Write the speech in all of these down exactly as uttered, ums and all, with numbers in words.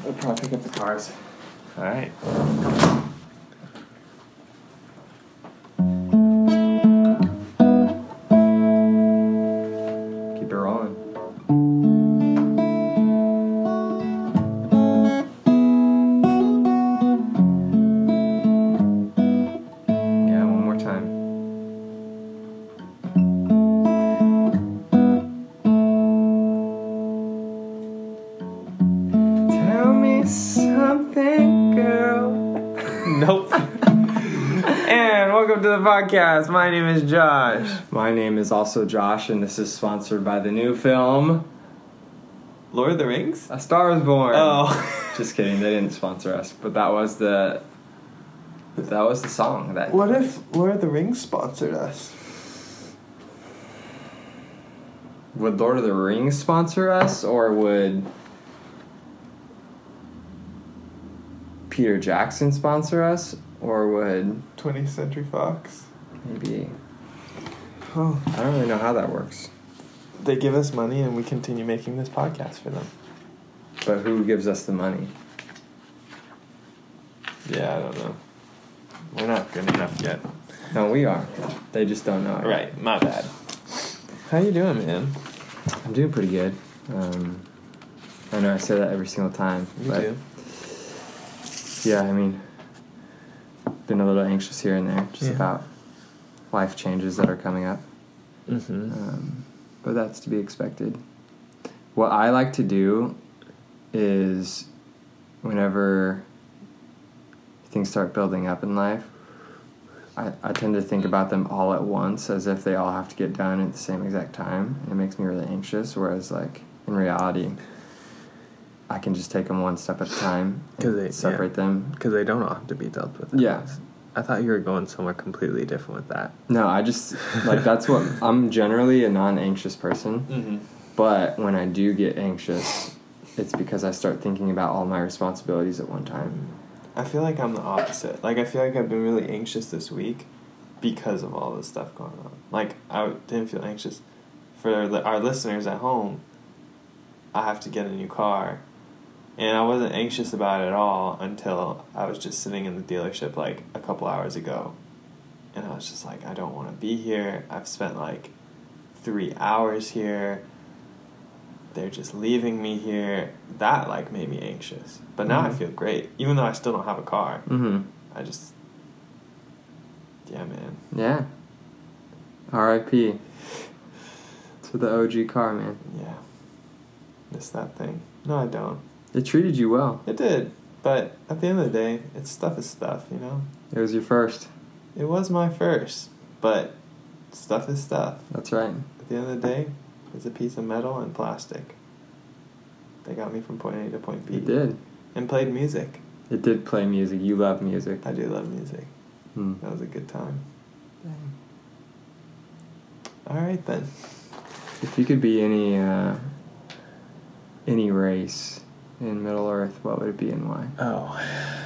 We'll probably pick up the cars. All right. Keep it rolling. Yeah, one more time. Tell me something, girl. Nope. And welcome to the podcast. My name is Josh. My name is also Josh, and this is sponsored by the new film, Lord of the Rings? A Star Is Born. Oh. Just kidding, they didn't sponsor us, but that was the that was the song that. What if Lord of the Rings sponsored us? Would Lord of the Rings sponsor us, or would Peter Jackson sponsor us, or would twentieth Century Fox? maybe Oh. I don't really know how that works. They give us money and we continue making this podcast for them. But who gives us the money? Yeah, I don't know. We're not good enough yet. No, we are. They just don't know it. Right, my bad. How you doing, man? I'm doing pretty good. Um, I know I say that every single time. You but do. Yeah, I mean, been a little anxious here and there, just Yeah. about life changes that are coming up. Mm-hmm. Um, but that's to be expected. What I like to do is whenever things start building up in life, I, I tend to think about them all at once as if they all have to get done at the same exact time. It makes me really anxious, whereas, like, in reality, I can just take them one step at a time and they, separate yeah. them. Because they don't all have to be dealt with. Yeah. I thought you were going somewhere completely different with that. No, I just, like, that's what, I'm generally a non-anxious person, Mm-hmm. but when I do get anxious, it's because I start thinking about all my responsibilities at one time. I feel like I'm the opposite. Like, I feel like I've been really anxious this week because of all this stuff going on. Like, I didn't feel anxious. For the, our listeners at home, I have to get a new car. And I wasn't anxious about it at all until I was just sitting in the dealership, like, a couple hours ago. And I was just like, I don't want to be here. I've spent, like, three hours here. They're just leaving me here. That, like, made me anxious. But now Mhm. I feel great. Even though I still don't have a car. Mm-hmm. I just... Yeah, man. Yeah. R I P to the O G car, man. Yeah. Miss that thing. No, I don't. It treated you well. It did. But at the end of the day, it's stuff is stuff, you know? It was your first. It was my first. But stuff is stuff. That's right. At the end of the day, it's a piece of metal and plastic. They got me from point A to point B. It did. And played music. It did play music. You love music. I do love music. Hmm. That was a good time. Alright then. If you could be any uh, any race in Middle Earth, what would it be and why? Oh.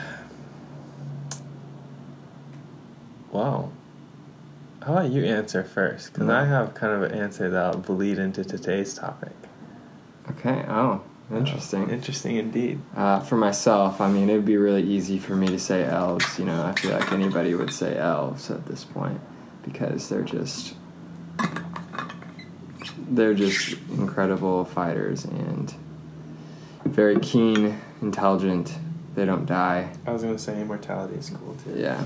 Wow. How about you answer first? Because No. I have kind of an answer that will lead into today's topic. Okay. Oh, interesting. Oh, interesting indeed. Uh, for myself, I mean, it would be really easy for me to say elves. You know, I feel like anybody would say elves at this point because they're just they're just incredible fighters and very keen, intelligent. They don't die. I was going to say immortality is cool too. Yeah.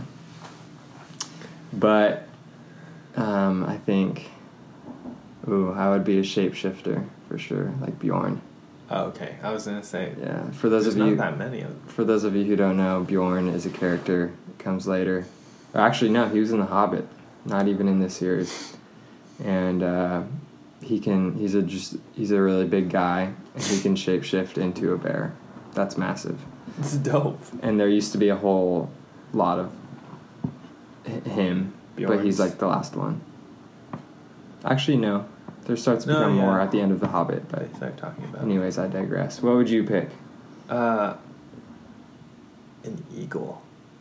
But um, I think, ooh, I would be a shapeshifter for sure, like Bjorn. Oh, okay. I was going to say. Yeah. For those There's of you, not that many of them. for those of you who don't know, Bjorn is a character that comes later. Or actually, no, he was in The Hobbit, not even in this series. And uh, he can, he's a just, he's a really big guy, and he can shapeshift into a bear. That's massive. It's dope. And there used to be a whole lot of h- him, but he's Bjorns. like the last one. Actually, no. There starts to No, become yeah. more at the end of The Hobbit, but They start talking about. anyways, I digress. What would you pick? Uh, an eagle.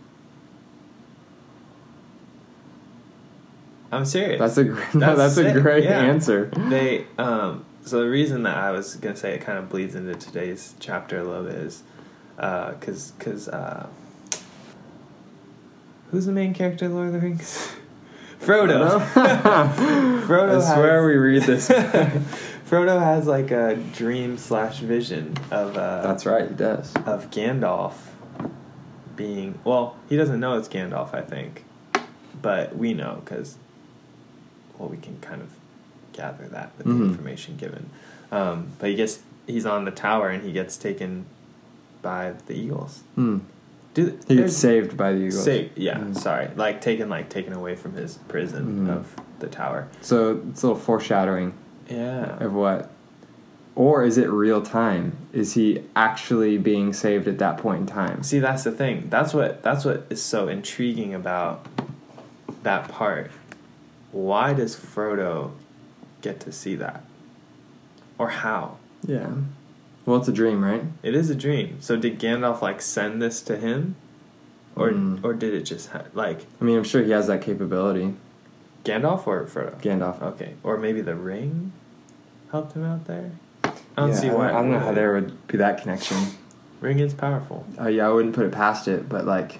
I'm serious. That's a gr- no, that's sick. a great Yeah. answer. They um so the reason that I was gonna say it kind of bleeds into today's chapter a little bit is uh, cause, cause, uh, who's the main character in Lord of the Rings? Frodo. Frodo. I swear has, we read this. Frodo has like a dream slash vision of. Uh, That's right, he does. Of Gandalf being, well, he doesn't know it's Gandalf, I think, but we know because, well, we can kind of gather that with mm-hmm. the information given. Um, but he gets, he's on the tower and he gets taken by the Eagles. Mm. Do, he gets saved by the Eagles. Saved, yeah, mm. sorry. Like, taken like taken away from his prison mm. of the tower. So it's a little foreshadowing yeah. of what. Or is it real time? Is he actually being saved at that point in time? See, that's the thing. That's what that's what is so intriguing about that part. Why does Frodo get to see that? Or how? Yeah. Well, it's a dream, right? It is a dream. So did Gandalf like send this to him, or mm. or did it just ha- like? I mean, I'm sure he has that capability. Gandalf or Frodo? Gandalf. Okay, or maybe the ring helped him out there. I don't yeah, see why. I don't, I don't know how there would be that connection. Ring is powerful. Oh uh, yeah, I wouldn't put it past it, but like,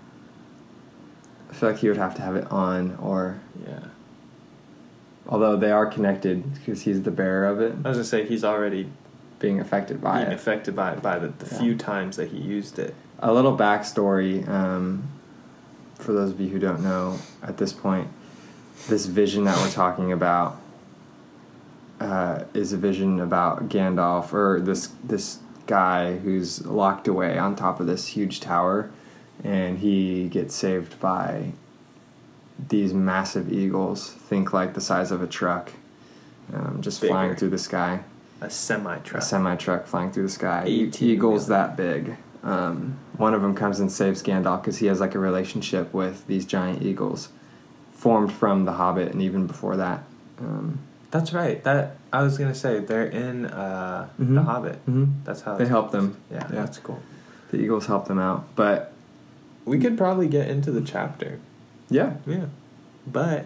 I feel like he would have to have it on, or yeah. Although they are connected because he's the bearer of it. I was gonna say he's already being affected by being it. affected by it by the, the yeah. few times that he used it. A little backstory um, for those of you who don't know at this point. This vision that we're talking about uh, is a vision about Gandalf, or this this guy who's locked away on top of this huge tower, and he gets saved by these massive eagles, think like the size of a truck, um, just Bigger. flying through the sky. A semi-truck. A semi-truck flying through the sky. eighteen Eagles that big. Um, one of them comes and saves Gandalf because he has like a relationship with these giant eagles, formed from The Hobbit and even before that. Um, That's right. That I was gonna say they're in uh, mm-hmm. The Hobbit. Mm-hmm. That's how they help them. Yeah, yeah, that's cool. The eagles help them out, but we could probably get into the chapter. Yeah, yeah, but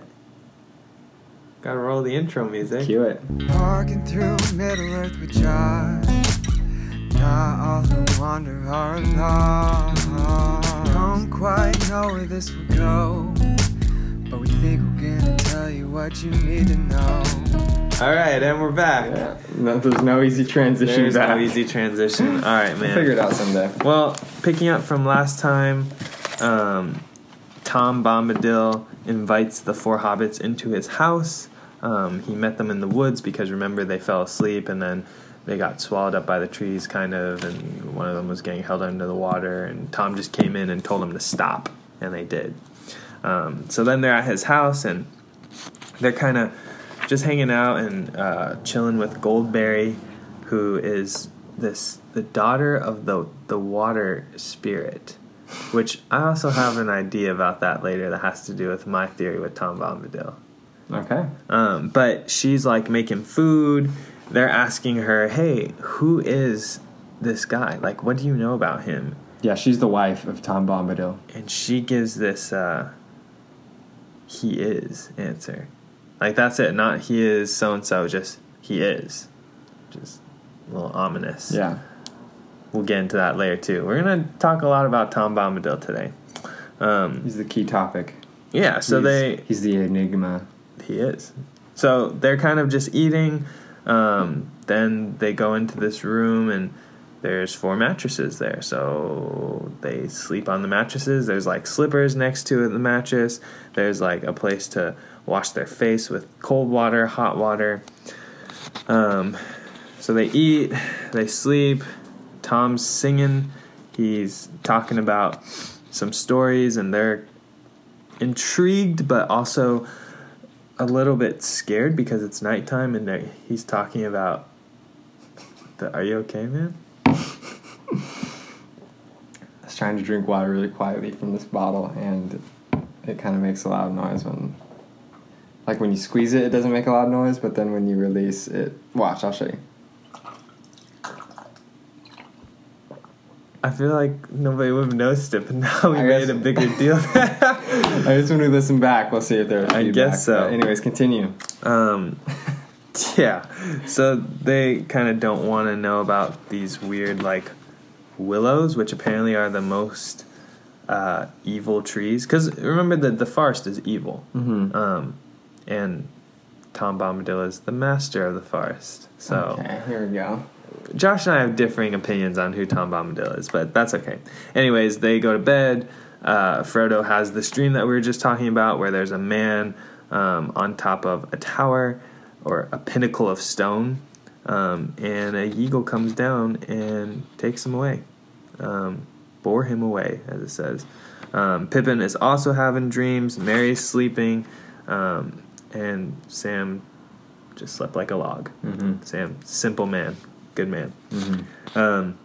gotta roll the intro music. Cue it. Walking through Middle Earth with Josh. Not all who wander are lost. Don't quite know where this will go, but we think we're gonna tell you what you need to know. All right, and we're back. Yeah. No, there's no easy transition. There's back. no easy transition. All right, man. We'll figure it out someday. Well, picking up from last time, um, Tom Bombadil invites the four hobbits into his house. Um, he met them in the woods because, remember, they fell asleep and then they got swallowed up by the trees, kind of, and one of them was getting held under the water, and Tom just came in and told them to stop, and they did. Um, so then they're at his house, and they're kind of just hanging out and uh, chilling with Goldberry, who is this the daughter of the the water spirit, which I also have an idea about that later that has to do with my theory with Tom Bombadil. Okay. Um, but she's like making food. They're asking her, hey, who is this guy? Like, what do you know about him? Yeah, she's the wife of Tom Bombadil. And she gives this, uh, he is answer. Like, that's it. Not he is so-and-so, just he is. Just a little ominous. Yeah. We'll get into that later, too. We're going to talk a lot about Tom Bombadil today. Um, he's the key topic. Yeah, so he's, they... He's the enigma. He is. So they're kind of just eating. Um, then they go into this room, and there's four mattresses there. So they sleep on the mattresses. There's, like, slippers next to the mattress. There's, like, a place to wash their face with cold water, hot water. Um, so they eat. They sleep. Tom's singing. He's talking about some stories, and they're intrigued, but also a little bit scared because it's nighttime, and he's talking about the, are you okay, man? I was trying to drink water really quietly from this bottle, and it kind of makes a loud noise when, like when you squeeze it, it doesn't make a loud noise, but then when you release it, watch, I'll show you. I feel like nobody would have noticed it, but now we I made guess, a bigger deal. I guess when we listen back, we'll see if there's feedback. I guess so. But anyways, continue. Um, yeah. So they kind of don't want to know about these weird, like, willows, which apparently are the most uh, evil trees. Because remember that the forest is evil. Mm-hmm. Um, and Tom Bombadil is the master of the forest. So okay, here we go. Josh and I have differing opinions on who Tom Bombadil is, but that's okay. Anyways, they go to bed. Uh, Frodo has this dream that we were just talking about where there's a man um, on top of a tower or a pinnacle of stone, um, and a eagle comes down and takes him away. Um, bore him away, as it says. Um, Pippin is also having dreams. Merry's sleeping, um, and Sam just slept like a log. Mm-hmm. Sam, simple man. Good man. Mm-hmm. Um,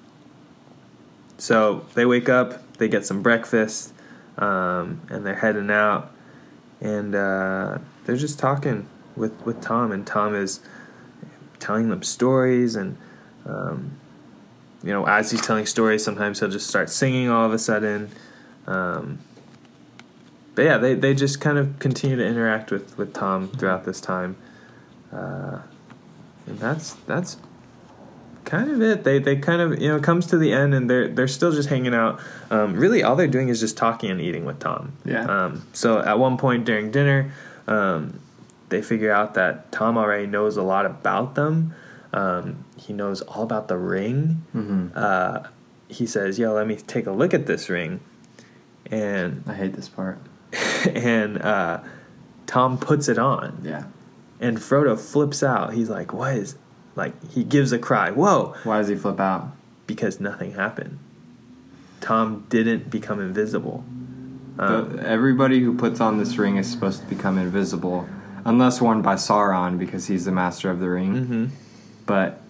so they wake up, they get some breakfast, um, and they're heading out, and uh, they're just talking with, with Tom, and Tom is telling them stories, and um, you know, as he's telling stories, sometimes he'll just start singing all of a sudden. Um, but yeah, they, they just kind of continue to interact with, with Tom throughout this time, uh, and that's that's. kind of it. They they kind of, you know, it comes to the end and they're they're still just hanging out. Um, really, all they're doing is just talking and eating with Tom. Yeah. Um, so at one point during dinner, um, they figure out that Tom already knows a lot about them. Um, he knows all about the ring. Mm-hmm. Uh, he says, "Yo, let me take a look at this ring," and I hate this part. and uh, Tom puts it on. Yeah. And Frodo flips out. He's like, "What is?" Like, he gives a cry. Whoa! Why does he flip out? Because nothing happened. Tom didn't become invisible. Um, The, everybody who puts on this ring is supposed to become invisible, unless worn by Sauron because he's the master of the ring. mm-hmm. But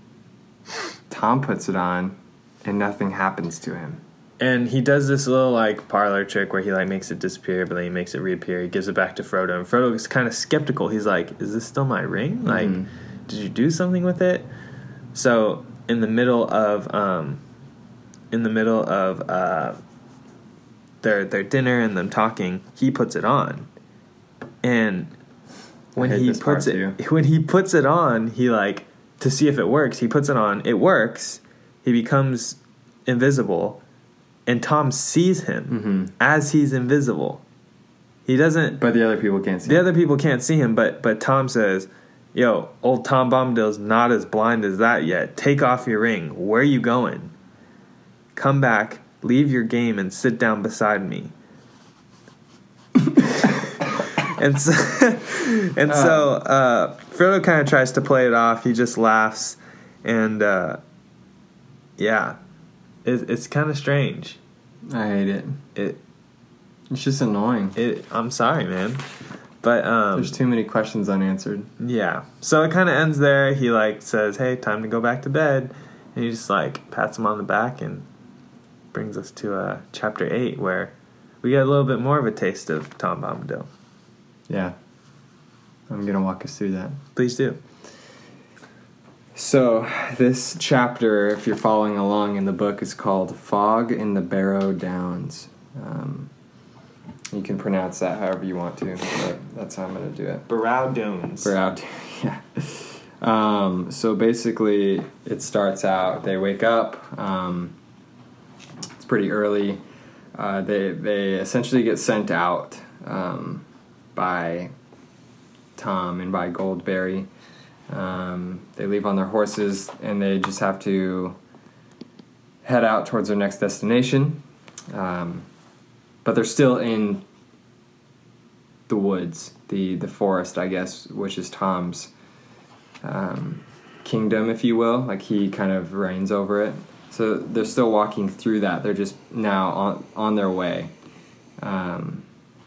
Tom puts it on, and nothing happens to him. And he does this little, like, parlor trick where he, like, makes it disappear, but then he makes it reappear. He gives it back to Frodo, and Frodo is kind of skeptical. He's like, is this still my ring? Like, Mhm. did you do something with it? So, in the middle of, um, in the middle of, uh, their, their dinner and them talking, he puts it on. And when I hate he this puts part it, too. when he puts it on, he, like, to see if it works, he puts it on, it works, he becomes invisible, and Tom sees him Mm-hmm. as he's invisible. He doesn't. But the other people can't see The him. other people can't see him, but but Tom says, "Yo, old Tom Bombadil's not as blind as that yet. Take off your ring. Where are you going? Come back, leave your game, and sit down beside me." and so, and so uh, Frodo kind of tries to play it off. He just laughs, and uh, yeah. It's, it's kind of strange. I hate it. It, It's just annoying. it. I'm sorry, man, but um, There's too many questions unanswered. yeah. So it kind of ends there. He like says, "Hey, time to go back to bed," and he just like pats him on the back and brings us to uh, chapter eight, where we get a little bit more of a taste of Tom Bombadil. Yeah. I'm going to walk us through that. Please do. So, this chapter, if you're following along in the book, is called Fog in the Barrow Downs. Um, you can pronounce that however you want to, but that's how I'm going to do it. Barrow Downs. Barrow, yeah. Um, so basically, it starts out, they wake up, um, it's pretty early, uh, they, they essentially get sent out um, by Tom and by Goldberry. Um, they leave on their horses and they just have to head out towards their next destination. Um, but they're still in the woods, the, the forest, I guess, which is Tom's um, kingdom, if you will. Like, he kind of reigns over it. So they're still walking through that. They're just now on, on their way. Um,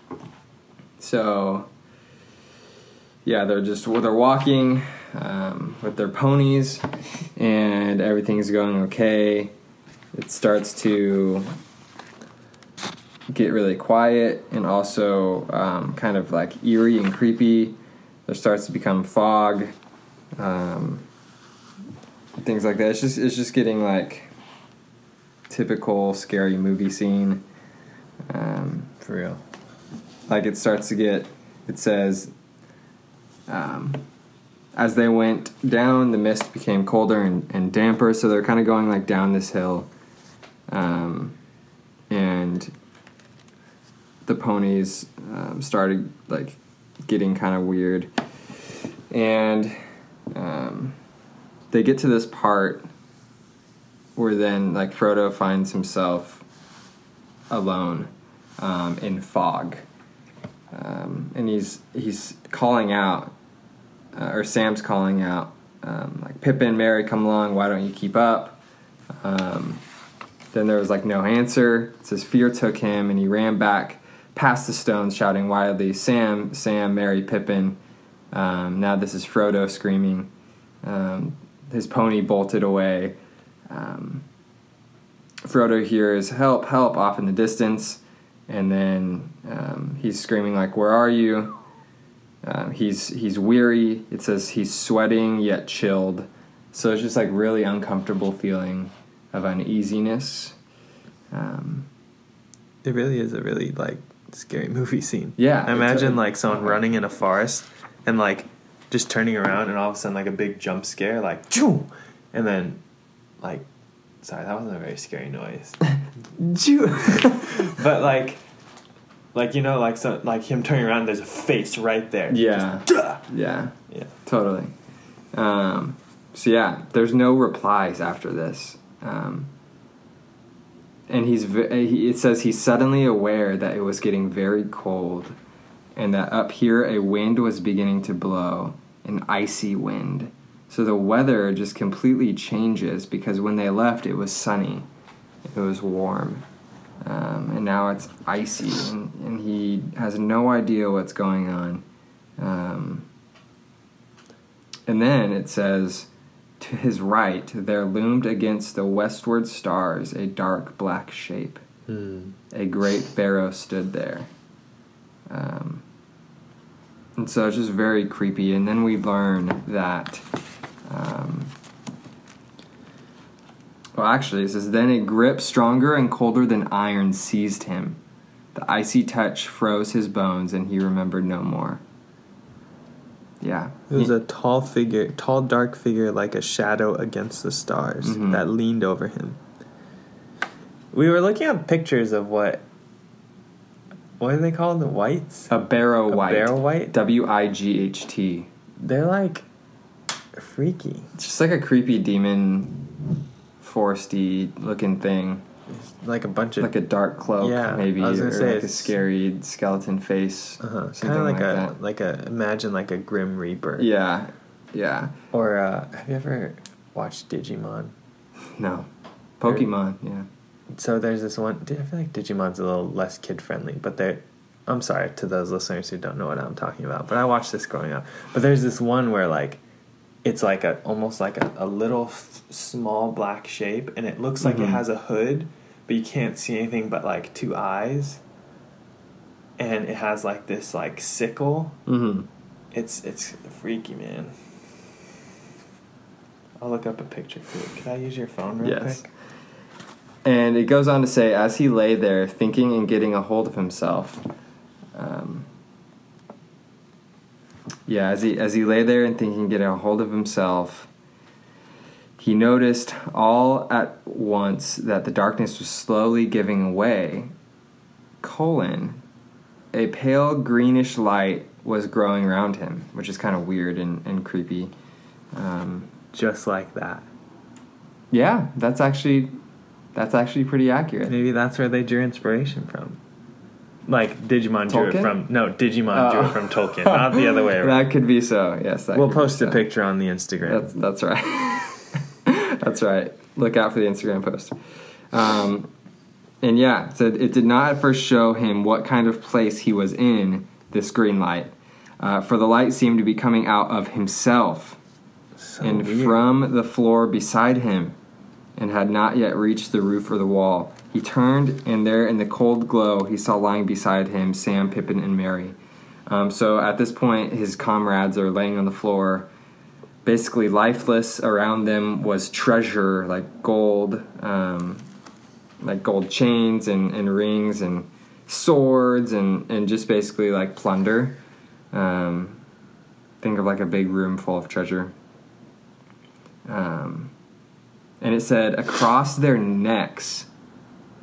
so, yeah, they're just, well, they're walking um, with their ponies, and everything's going okay. It starts to get really quiet and also um, kind of like eerie and creepy. There starts to become fog, um, things like that. It's just it's just getting like typical scary movie scene. Um, For real. like it starts to get. It says, um, as they went down, the mist became colder and, and damper. So they're kind of going like down this hill. Um, and the ponies um, started like getting kind of weird, and um, they get to this part where then like Frodo finds himself alone um, in fog, um, and he's he's calling out, uh, or Sam's calling out, um, like, Pippin, Merry, come along, why don't you keep up? Um, then there was like no answer. It says fear took him, and he ran back past the stones, shouting wildly, Sam, Sam, Merry, Pippin. Um, now this is Frodo screaming. Um, his pony bolted away. Um, Frodo hears help, help off in the distance, and then um, he's screaming like, where are you? Um, he's he's weary. It says he's sweating yet chilled. So it's just like really uncomfortable feeling of uneasiness. Um, It really is a really, like, scary movie scene. Yeah. I imagine, a, like, someone running in a forest and, like, just turning around and all of a sudden, like, a big jump scare, like, choo! And then, like, sorry, that wasn't a very scary noise. But, like, like, you know, like, so, like him turning around, there's a face right there. Yeah. Just, yeah. Yeah. Totally. Um, so, yeah, there's no replies after this. Um, and he's he, it says he's suddenly aware that it was getting very cold, and that up here a wind was beginning to blow, an icy wind. So the weather just completely changes, because when they left it was sunny, it was warm, um, and now it's icy, and, and he has no idea what's going on. Um, and then it says, to his right there loomed against the westward stars a dark black shape. Hmm. A great barrow stood there. Um, and so it's just very creepy. And then we learn that... Um, well, actually, it says, then a grip stronger and colder than iron seized him. The icy touch froze his bones, and he remembered no more. Yeah. It was a tall figure, tall dark figure like a shadow against the stars Mhm. that leaned over him. We were looking at pictures of what, what are they called? The whites? A barrow A white. barrow white? W I G H T. They're like freaky. It's just like a creepy demon, foresty looking thing. It's like a bunch of Like a dark cloak, Yeah, maybe, I was or gonna say like a it's- scary skeleton face. uh-huh. Something kind of like, like a that. like a imagine like a Grim Reaper. Yeah, yeah. Or uh, have you ever watched Digimon? No. Pokemon, yeah. So there's this one. I feel like Digimon's a little less kid friendly, but they. I'm sorry to those listeners who don't know what I'm talking about, but I watched this growing up. But there's this one where like, it's like a almost like a, a little f- small black shape, and it looks like Mhm. it has a hood, but you can't see anything but like two eyes. And it has like this like sickle. Mm-hmm. It's it's freaky, man. I'll look up a picture too. Can I use your phone real Yes. quick? And it goes on to say, as he lay there, thinking and getting a hold of himself, um, yeah, as he as he lay there and thinking, getting a hold of himself, he noticed all at once that the darkness was slowly giving way. Colon, a pale greenish light was growing around him, which is kind of weird and, and creepy. Um, Just like that. yeah, that's actually that's actually pretty accurate. Maybe that's where they drew inspiration from. Like Digimon drew Tolkien? it from no Digimon drew Oh. it from Tolkien, not the other way around. That could be so. Yes, that We'll could be post a so. picture on the Instagram. That's that's right. That's right. Look out for the Instagram post. Um, and yeah, so it did not at first show him what kind of place he was in, this green light, uh, for the light seemed to be coming out of himself so and weird. from the floor beside him, and had not yet reached the roof or the wall. He turned, and there in the cold glow he saw lying beside him Sam, Pippin, and Merry. Um, so at this point, his comrades are laying on the floor, basically lifeless. Around them was treasure, like gold, um, like gold chains and, and rings and swords and, and just basically like plunder. Um, think of like a big room full of treasure. Um, and it said, across their necks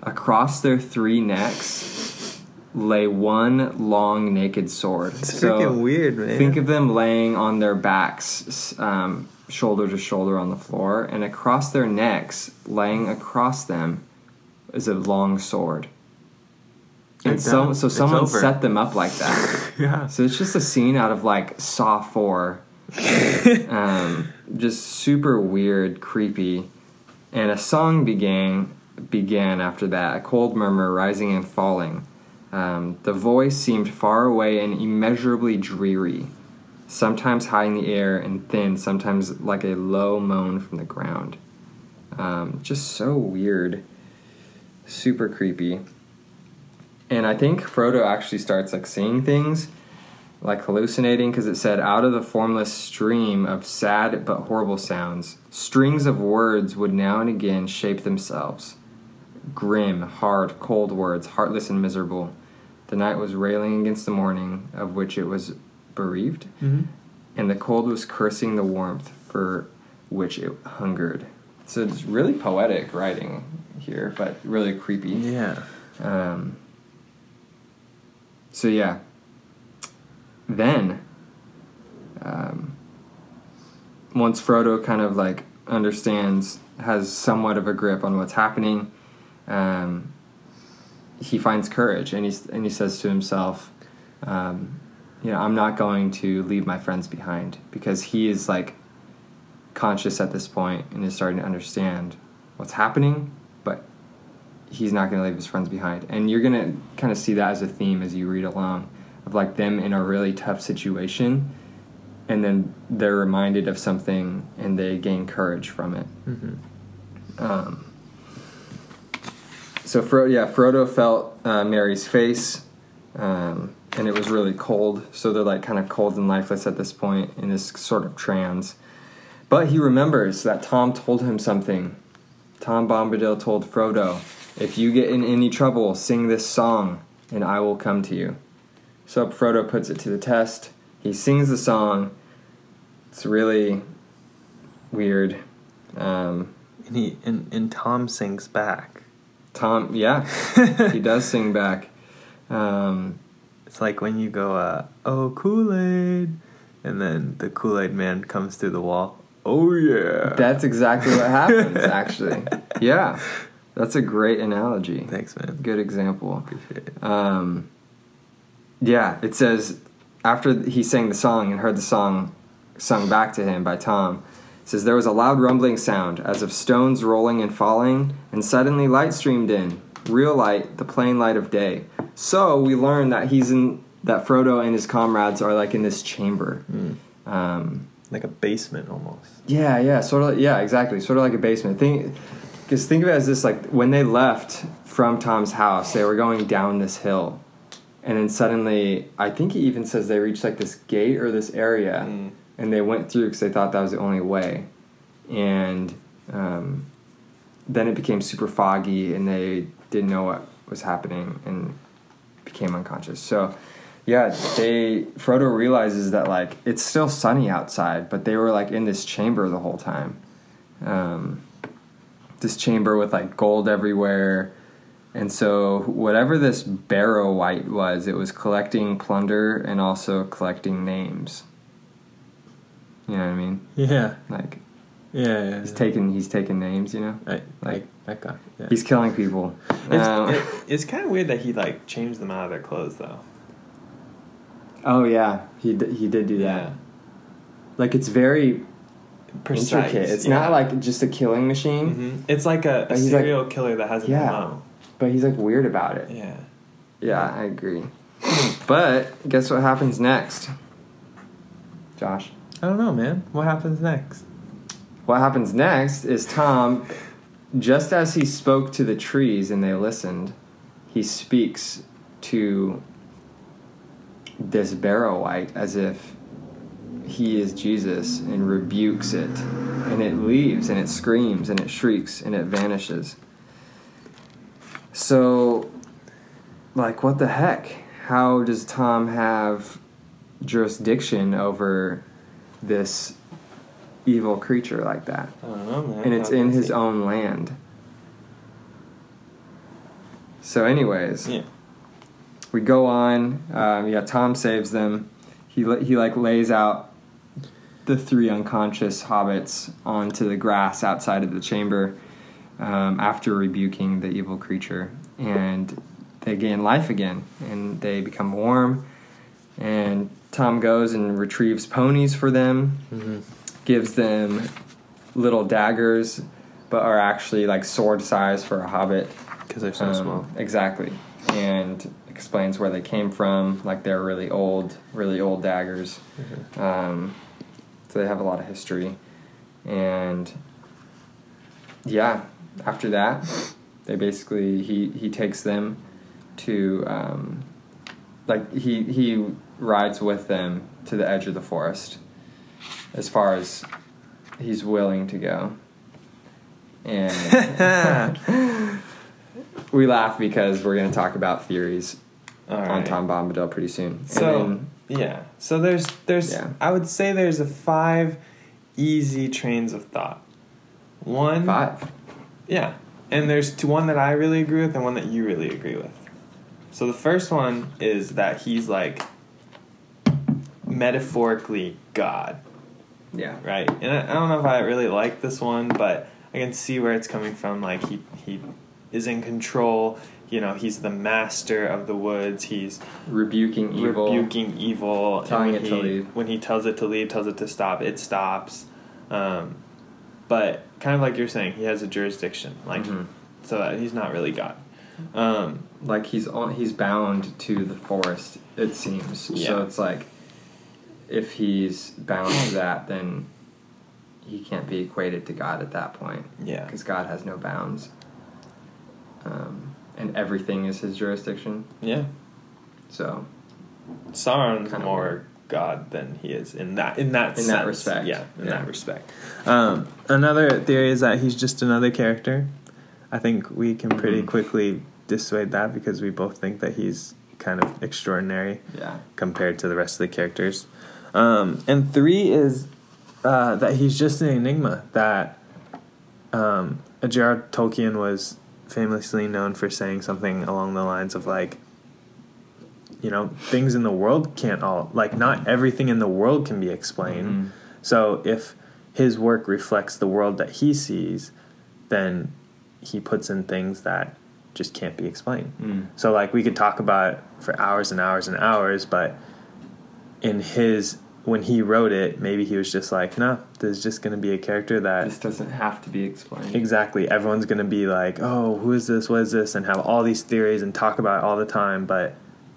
Across their three necks lay one long naked sword. It's so freaking weird, man. Think of them laying on their backs, um, shoulder to shoulder on the floor, and across their necks, laying across them, is a long sword. And It's so, done. so It's someone over. set them up like that. Yeah. So it's just a scene out of like Saw four. um, just super weird, creepy. And a song began began after that, a cold murmur rising and falling. Um, the voice seemed far away and immeasurably dreary, sometimes high in the air and thin, sometimes like a low moan from the ground. Um, just so weird, super creepy. And I think Frodo actually starts like seeing things, like hallucinating, because it said, out of the formless stream of sad but horrible sounds, strings of words would now and again shape themselves. Grim, hard, cold words, heartless and miserable. The night was railing against the morning, of which it was bereaved, Mm-hmm. and the cold was cursing the warmth for which it hungered. So it's really poetic writing here, but really creepy. Yeah. Um, so yeah. Then, um, once Frodo kind of like understands, has somewhat of a grip on what's happening, um, he finds courage, and he's and he says to himself, um, you know, I'm not going to leave my friends behind, because he is like conscious at this point and is starting to understand what's happening, but he's not going to leave his friends behind. And you're going to kind of see that as a theme as you read along, of like them in a really tough situation, and then they're reminded of something and they gain courage from it. Mm-hmm. Um, so Frodo, yeah, Frodo felt uh, Merry's face, um, and it was really cold. So they're like kind of cold and lifeless at this point in this sort of trance. But he remembers that Tom told him something. Tom Bombadil told Frodo, if you get in any trouble, sing this song, and I will come to you. So Frodo puts it to the test. He sings the song. It's really weird. Um, And he and, and Tom sings back. Tom, yeah, he does sing back. Um, It's like when you go, uh, oh, Kool-Aid, and then the Kool-Aid man comes through the wall. Oh, yeah. that's exactly what happens, actually. Yeah, that's a great analogy. Thanks, man. Good example. Appreciate it. Um, yeah, it says, after he sang the song and heard the song sung back to him by Tom, it says, there was a loud rumbling sound, as of stones rolling and falling, and suddenly light streamed in. Real light, the plain light of day. So we learn that he's in, that Frodo and his comrades are like in this chamber. Mm. Um, Like a basement, almost. yeah, yeah, sort of, like, yeah, exactly, sort of like a basement. Think, because think of it as this, like, when they left from Tom's house, they were going down this hill, and then suddenly, I think he even says they reached like this gate or this area, Mm. and they went through because they thought that was the only way, and um, then it became super foggy, and they didn't know what was happening, and became unconscious. So, yeah, they Frodo realizes that like it's still sunny outside, but they were like in this chamber the whole time. Um, this chamber with like gold everywhere, and so whatever this Barrow Wight was, it was collecting plunder and also collecting names. You know what I mean? Yeah. Like Yeah, yeah. he's yeah. taking he's taking names. You know, I, like I, I got it. Yeah. he's killing people. It's, Um, it, it's kind of weird that he, like, changed them out of their clothes, though. oh yeah, he d- he did do that. Like it's very Precise. intricate. It's yeah. not like just a killing machine, Mm-hmm. It's like a, a But he's like- serial killer that has a Yeah. M O. but he's like weird about it. Yeah. Yeah, I agree. But guess what happens next, Josh? I don't know, man. What happens next? What happens next is Tom, just as he spoke to the trees and they listened, he speaks to this Barrow Wight as if he is Jesus and rebukes it. And it leaves and it screams and it shrieks and it vanishes. So, like, what the heck? How does Tom have jurisdiction over this evil creature like that? I don't know, man. And it's How in does his he- own land. So, anyways, Yeah. we go on. Um, yeah, Tom saves them. He he like lays out the three unconscious hobbits onto the grass outside of the chamber um, after rebuking the evil creature, and they gain life again, and they become warm. And Tom goes and retrieves ponies for them, Mm-hmm. gives them little daggers, but are actually like sword size for a hobbit. Because they're so Um, small. Exactly. And explains where they came from, like they're really old, really old daggers. Mm-hmm. Um, so they have a lot of history. And yeah, after that, they basically, he, he takes them to, um, like he, he rides with them to the edge of the forest as far as he's willing to go. And we laugh because we're going to talk about theories All on right. Tom Bombadil pretty soon. So and yeah, so there's there's Yeah. I would say there's a five easy trains of thought. One, then five. yeah, and there's two, one that I really agree with and one that you really agree with. So the first one is that he's like metaphorically God, Yeah. right? And I, I don't know if I really like this one, but I can see where it's coming from. Like he he is in control. You know, he's the master of the woods. He's Rebuking evil. rebuking evil. and Telling when it to he, leave. When he tells it to leave, tells it to stop, it stops. Um, but kind of like you're saying, he has a jurisdiction, like Mhm. so that he's not really God. Um, Like he's on, he's bound to the forest, it seems. Yeah. So it's like, if he's bound to that, then he can't be equated to God at that point. yeah, Because God has no bounds. Um, and everything is his jurisdiction. yeah. So, Sauron's Kinda more weird. God than he is in that in that In sense. that respect. Yeah, in Yeah. that respect. Um, another theory is that he's just another character. I think we can pretty Mhm. quickly dissuade that because we both think that he's kind of extraordinary yeah. compared to the rest of the characters. Um, and three is uh, that he's just an enigma. That um, J R R. Tolkien was famously known for saying something along the lines of like, you know, things in the world can't all, like not everything in the world can be explained. Mhm. So if his work reflects the world that he sees, then he puts in things that just can't be explained. Mm. So like we could talk about it for hours and hours and hours, but in his, when he wrote it, maybe he was just like, no, there's just going to be a character that This doesn't have to be explained. exactly everyone's going to be like, oh, who is this? What is this? And have all these theories and talk about it all the time, but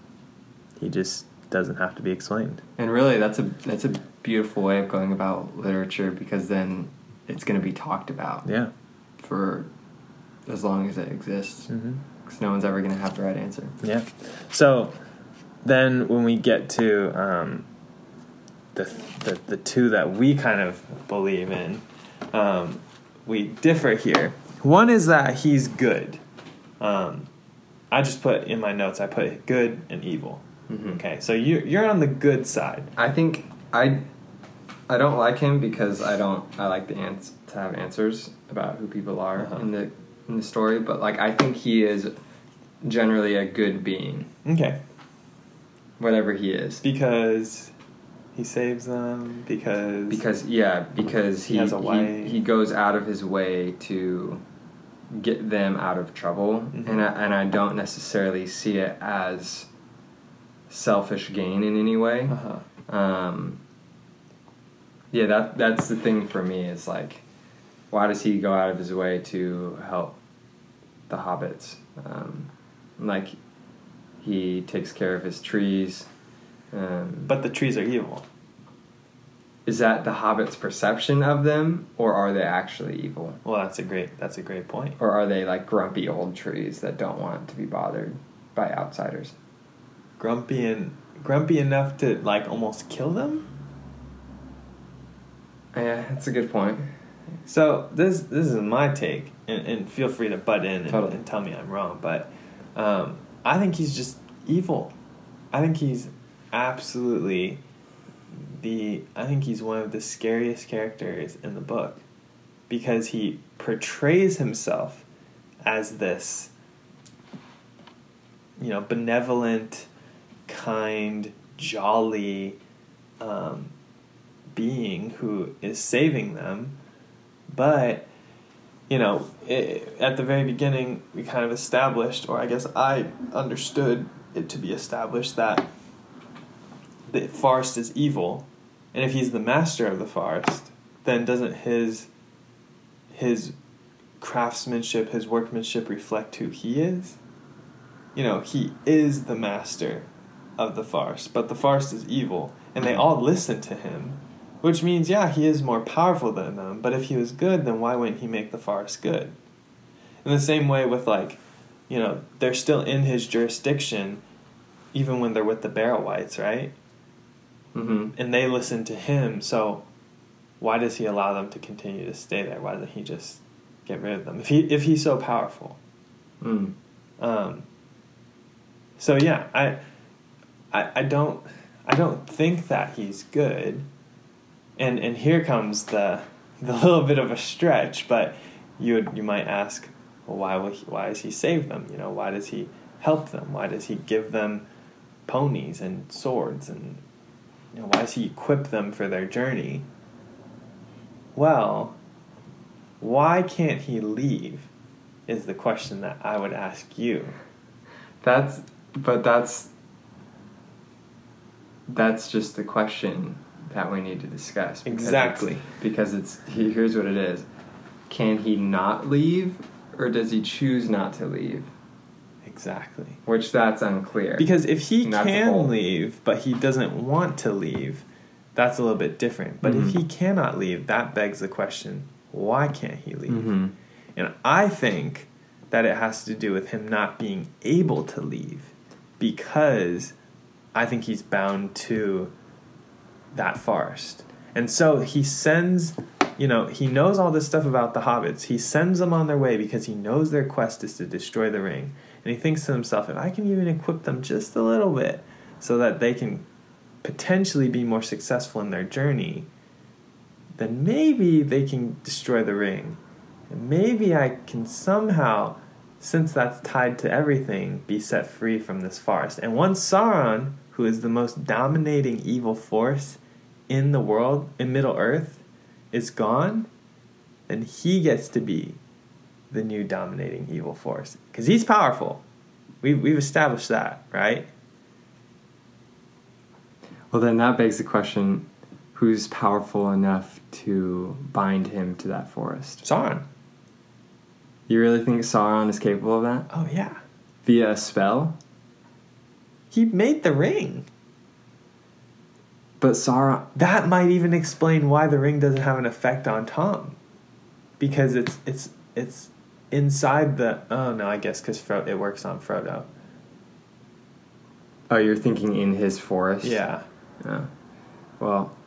he just doesn't have to be explained. And really, that's a that's a beautiful way of going about literature, because then it's going to be talked about Yeah. for as long as it exists. Mm-hmm. Because no one's ever going to have the right answer. Yeah. So then when we get to um, the, the the two that we kind of believe in, um, we differ here. One is that he's good. Um, I just put in my notes, I put good and evil. Mm-hmm. Okay, so you, you're on the good side. I think I I don't like him because I don't I like the ans- to have answers about who people are Uh-huh. in the in the story, but like I think he is generally a good being, Okay. whatever he is. Because he saves them, because... Because yeah, because he He has a way. he, he goes out of his way to get them out of trouble, Mhm. and I, and I don't necessarily see it as selfish gain in any way. Uh-huh. Um, yeah, that that's the thing for me is like, why does he go out of his way to help the hobbits? Um, like, he takes care of his trees. Um, But the trees are evil. is that the hobbits' perception of them, or are they actually evil? Well, that's a great that's a great point. Or are they like grumpy old trees that don't want to be bothered by outsiders? Grumpy and grumpy enough to like almost kill them. Yeah, that's a good point. So this this is my take, and, and feel free to butt in and, Totally. and tell me I'm wrong. But um, I think he's just evil. I think he's absolutely the. I think he's one of the scariest characters in the book, because he portrays himself as this you know, benevolent, kind, jolly um, being who is saving them. But, you know, it, at the very beginning, we kind of established, or I guess I understood it to be established, that the forest is evil. And if he's the master of the forest, then doesn't his his craftsmanship, his workmanship reflect who he is? You know, he is the master of the forest, but the forest is evil, and they all listen to him, which means, yeah, he is more powerful than them, but if he was good, then why wouldn't he make the forest good? In the same way with, like, you know, they're still in his jurisdiction even when they're with the Barrel Whites, right? Mm-hmm. And they listen to him, so why does he allow them to continue to stay there? Why doesn't he just get rid of them if he if he's so powerful? Mm. Um. So yeah, I, I, I don't, I don't think that he's good, and and here comes the, the little bit of a stretch. But you would, you might ask, well, why will he, why does he save them? You know, why does he help them? Why does he give them ponies and swords, and you know, why does he equip them for their journey? Well, why can't he leave? Is the question that I would ask you. That's, but that's, that's just the question that we need to discuss. Because Exactly. It's, because it's, he, here's what it is. Can he not leave, or does he choose not to leave? Exactly. Which that's unclear. Because if he And that's a can whole- leave, but he doesn't want to leave, that's a little bit different. But Mhm. if he cannot leave, that begs the question, why can't he leave? Mm-hmm. And I think that it has to do with him not being able to leave, because I think he's bound to that forest. And so he sends, you know, he knows all this stuff about the hobbits. He sends them on their way because he knows their quest is to destroy the ring. And he thinks to himself, if I can even equip them just a little bit so that they can potentially be more successful in their journey, then maybe they can destroy the ring. And maybe I can somehow, since that's tied to everything, be set free from this forest. And once Sauron, who is the most dominating evil force in the world, in Middle-earth, is gone, then he gets to be the new dominating evil force. Because he's powerful. We've, we've established that, right? Well, then that begs the question, who's powerful enough to bind him to that forest? Sauron. You really think Sauron is capable of that? Oh, yeah. Via a spell? He made the ring. But Sauron... That might even explain why the ring doesn't have an effect on Tom. Because it's it's it's inside the... Oh, no, I guess because Fro- it works on Frodo. Oh, you're thinking in his forest? Yeah. Yeah. Well...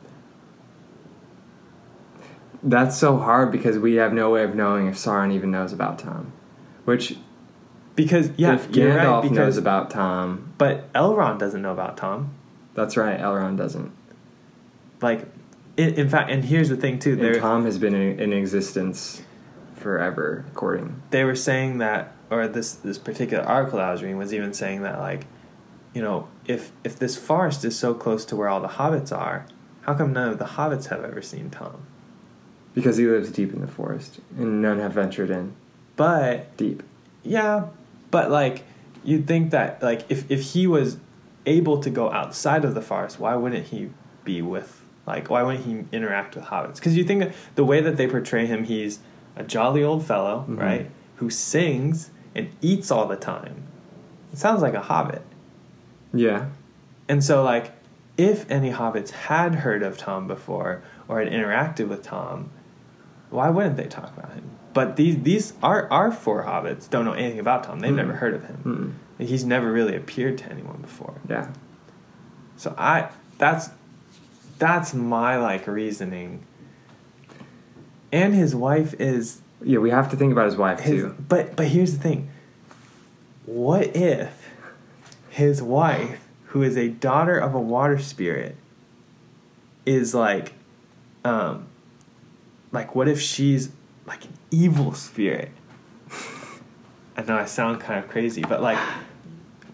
That's so hard because we have no way of knowing if Sauron even knows about Tom. Which... Because, yeah, if you're Gandalf right, because, knows about Tom... But Elrond doesn't know about Tom. That's right, Elrond doesn't. Like, in, in fact, and here's the thing, too. And Tom has been in, in existence forever, according... They were saying that, or this, this particular article I was reading was even saying that, like, you know, if if this forest is so close to where all the hobbits are, how come none of the hobbits have ever seen Tom? Because he lives deep in the forest, and none have ventured in. But... Deep. Yeah, but, like, you'd think that, like, if, if he was able to go outside of the forest, why wouldn't he be with, like, why wouldn't he interact with hobbits? Because you think that the way that they portray him, he's a jolly old fellow, mm-hmm. right, who sings and eats all the time. It sounds like a hobbit. Yeah. And so, like, if any hobbits had heard of Tom before or had interacted with Tom, why wouldn't they talk about him? But these these our our four hobbits don't know anything about Tom. They've mm. never heard of him. Mm. He's never really appeared to anyone before. Yeah. So I that's that's my like reasoning. And his wife is yeah. We have to think about his wife his, too. But but here's the thing. What if his wife, who is a daughter of a water spirit, is like, um, like what if she's like an evil spirit? I know I sound kind of crazy, but like,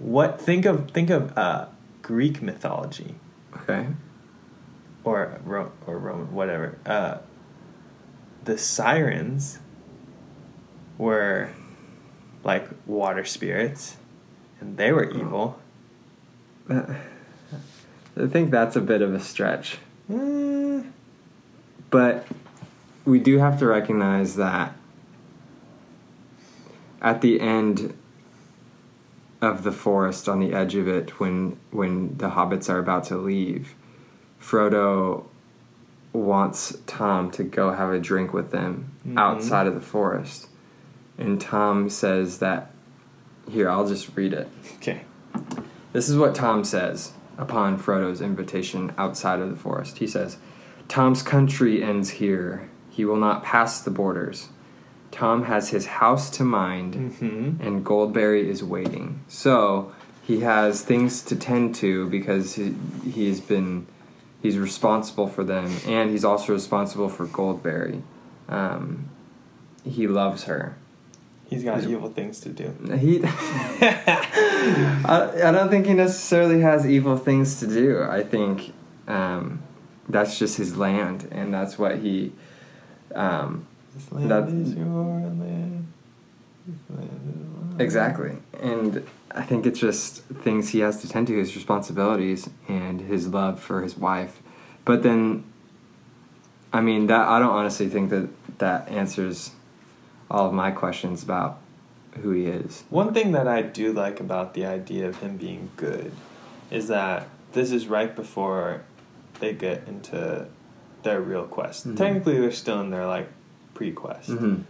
what think of think of uh, Greek mythology. Okay. Or Ro- or Roman, whatever. Uh, the sirens were like water spirits, and they were evil. I think that's a bit of a stretch. Mm. But we do have to recognize that at the end of the forest, on the edge of it, when when the hobbits are about to leave, Frodo wants Tom to go have a drink with them mm-hmm. outside of the forest. And Tom says that, here, I'll just read it. Okay. This is what Tom says upon Frodo's invitation outside of the forest. He says, Tom's country ends here. He will not pass the borders. Tom has his house to mind, mm-hmm. and Goldberry is waiting. So he has things to tend to because he, he's been he's responsible for them, and he's also responsible for Goldberry. Um, he loves her. He's got he's, evil things to do. He, I, I don't think he necessarily has evil things to do. I think um, that's just his land, and that's what he. Um, This land that, is your land. This land is mine. Exactly. And I think it's just things he has to tend to, his responsibilities and his love for his wife. But then, I mean, that I don't honestly think that that answers all of my questions about who he is. One thing that I do like about the idea of him being good is that this is right before they get into their real quest. Mm-hmm. Technically, they're still in their, like, pre-quest. Mm-hmm.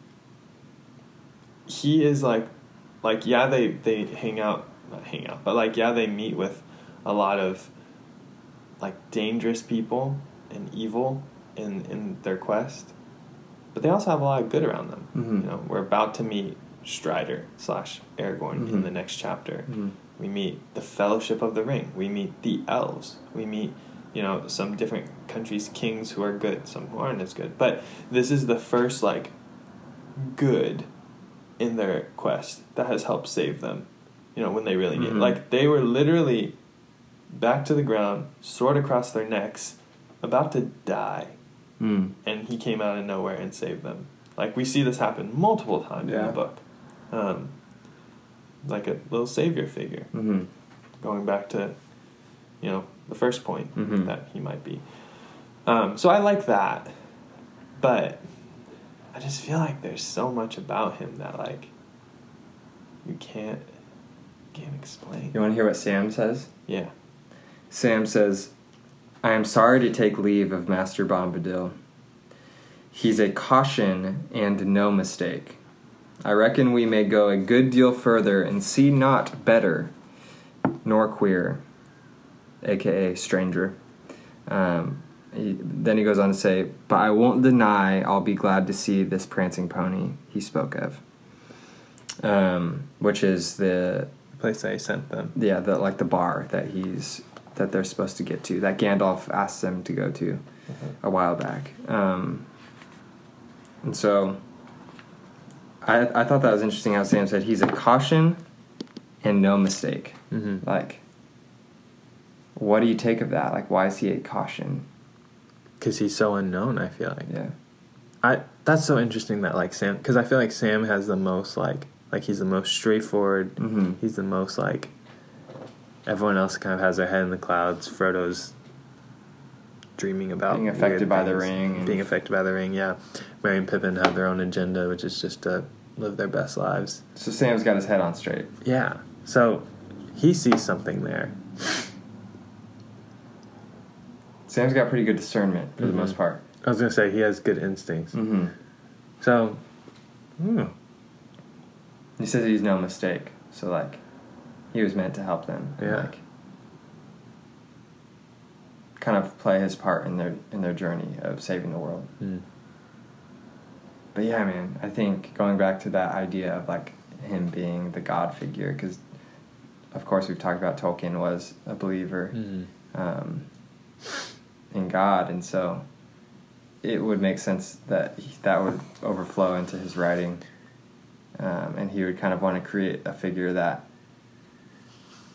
He is like, like yeah, they, they hang out, not hang out, but like, yeah, they meet with a lot of like dangerous people and evil in, in their quest, but they also have a lot of good around them. Mm-hmm. You know, we're about to meet Strider slash Aragorn mm-hmm. in the next chapter. Mm-hmm. We meet the Fellowship of the Ring. We meet the elves. We meet, you know, some different countries' kings who are good, some who aren't as good. But this is the first, like, good in their quest that has helped save them, you know, when they really need mm-hmm. it. Like, they were literally back to the ground, sword across their necks, about to die. Mm. And he came out of nowhere and saved them. Like, we see this happen multiple times yeah. in the book. Um, like a little savior figure. Mm-hmm. Going back to, you know, the first point mm-hmm. that he might be. Um, so I like that. But I just feel like there's so much about him that, like, you can't, can't explain. You want to hear what Sam says? Yeah. Sam says, I am sorry to take leave of Master Bombadil. He's a caution and no mistake. I reckon we may go a good deal further and see not better, nor queer, a k a stranger. Um, he, then he goes on to say, but I won't deny I'll be glad to see this prancing pony he spoke of. Um, which is the... the place that he sent them. Yeah, the, like the bar that he's... that they're supposed to get to, that Gandalf asked them to go to mm-hmm. a while back. Um, and so... I I thought that was interesting how Sam said he's a caution and no mistake. Mm-hmm. Like, what do you take of that? Like, why is he a caution? Because he's so unknown, I feel like. Yeah. I That's so interesting that, like, Sam... Because I feel like Sam has the most, like... Like, he's the most straightforward. Mm-hmm. He's the most, like... Everyone else kind of has their head in the clouds. Frodo's dreaming about... Being affected by the things. ring. And Being affected by the ring, yeah. Merry and Pippin have their own agenda, which is just to live their best lives. So Sam's got his head on straight. Yeah. So, he sees something there. Sam's got pretty good discernment, for mm-hmm. the most part. I was going to say, he has good instincts. Mm-hmm. So, hmm. He says he's no mistake. So, like, he was meant to help them. And, yeah. like, kind of play his part in their in their journey of saving the world. Mm. But yeah, man, I think going back to that idea of, like, him being the God figure, because, of course, we've talked about Tolkien was a believer Mm-hmm. um, in God, and so it would make sense that he, that would overflow into his writing, um, and he would kind of want to create a figure that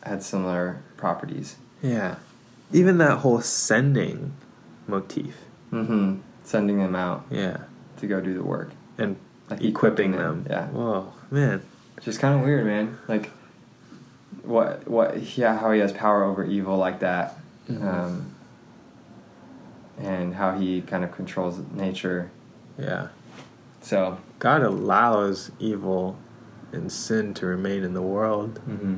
had similar properties. Yeah. Even that whole sending motif. Mm-hmm. Sending them out. Yeah. To go do the work. And like equipping, equipping them. them. Yeah. Whoa, man. Just kind of weird, man. Like, what, what, yeah, how he has power over evil like that. Mm-hmm. Um, and how he kind of controls nature. Yeah. So. God allows evil and sin to remain in the world. Mm-hmm.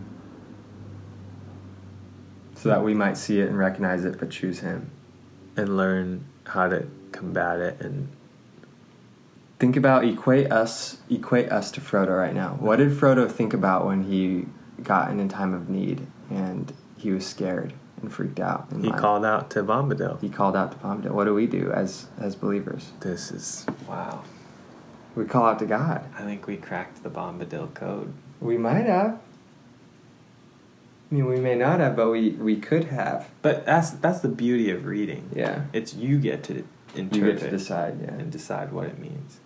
So that we might see it and recognize it, but choose him. And learn how to combat it. And think about, equate us equate us to Frodo right now. What did Frodo think about when he got in a time of need and he was scared and freaked out? He life? called out to Bombadil. He called out to Bombadil. What do we do as as believers? This is... Wow. We call out to God. I think we cracked the Bombadil code. We might have. I mean, we may not have, but we, we could have. But that's that's the beauty of reading. Yeah. It's you get to interpret. You get to decide, yeah. And decide what it means.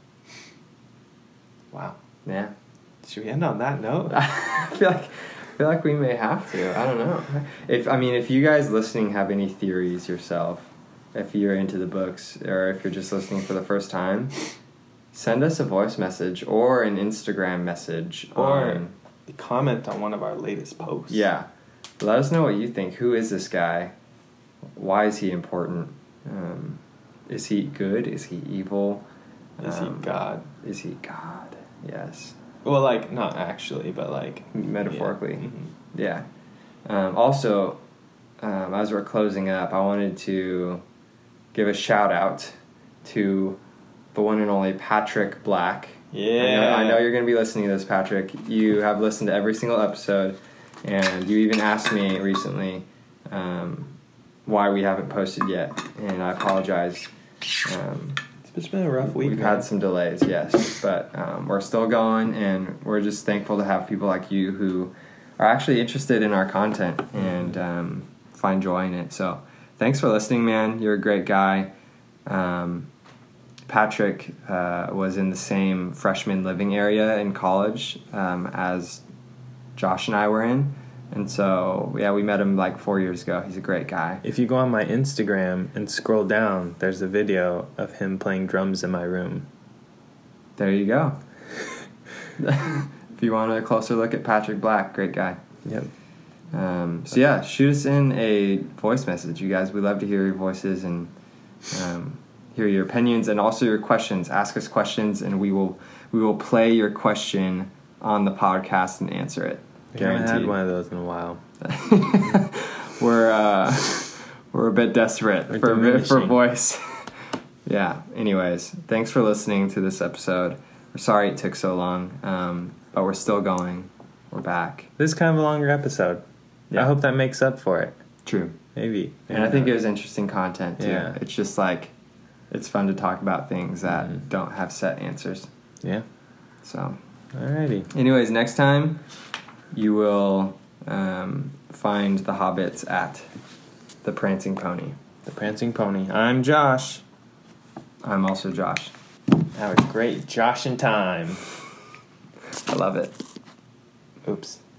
Wow. Yeah. Should we end on that note? I feel like I feel like we may have to. I don't know. If I mean, if you guys listening have any theories yourself, if you're into the books, or if you're just listening for the first time, send us a voice message or an Instagram message. Or on, comment on one of our latest posts. Yeah. Let us know what you think. Who is this guy? Why is he important? Um, is he good? Is he evil? Is um, he God? Is he God? Yes. Well, like, not actually, but like... Metaphorically. Yeah. Mm-hmm. Yeah. Um, also, um, as we're closing up, I wanted to give a shout out to the one and only Patrick Black. Yeah. I know, I know you're going to be listening to this, Patrick. You have listened to every single episode, and you even asked me recently um, why we haven't posted yet, and I apologize. Um, it's been a rough week. We've man. had some delays, yes, but um, we're still going, and we're just thankful to have people like you who are actually interested in our content and um, find joy in it. So thanks for listening, man. You're a great guy. Um, Patrick uh, was in the same freshman living area in college um, as Josh and I were in. And so, yeah, we met him like four years ago. He's a great guy. If you go on my Instagram and scroll down, there's a video of him playing drums in my room. There you go. If you want a closer look at Patrick Black, great guy. Yep. Um, so, yeah, shoot us in a voice message, you guys. We love to hear your voices and um, hear your opinions and also your questions. Ask us questions, and we will we will play your question on the podcast and answer it. We haven't had one of those in a while. we're uh, we're a bit desperate we're for diminishing. for voice. Yeah. Anyways, thanks for listening to this episode. We're sorry it took so long, um, but we're still going. We're back. This is kind of a longer episode. Yeah. I hope that makes up for it. True. Maybe. And Maybe I think not. It was interesting content too. Yeah. It's just like it's fun to talk about things that mm-hmm. don't have set answers. Yeah. So. Alrighty. Anyways, next time you will um, find the hobbits at the Prancing Pony. The Prancing Pony. I'm Josh. I'm also Josh. Have a great Josh in time. I love it. Oops.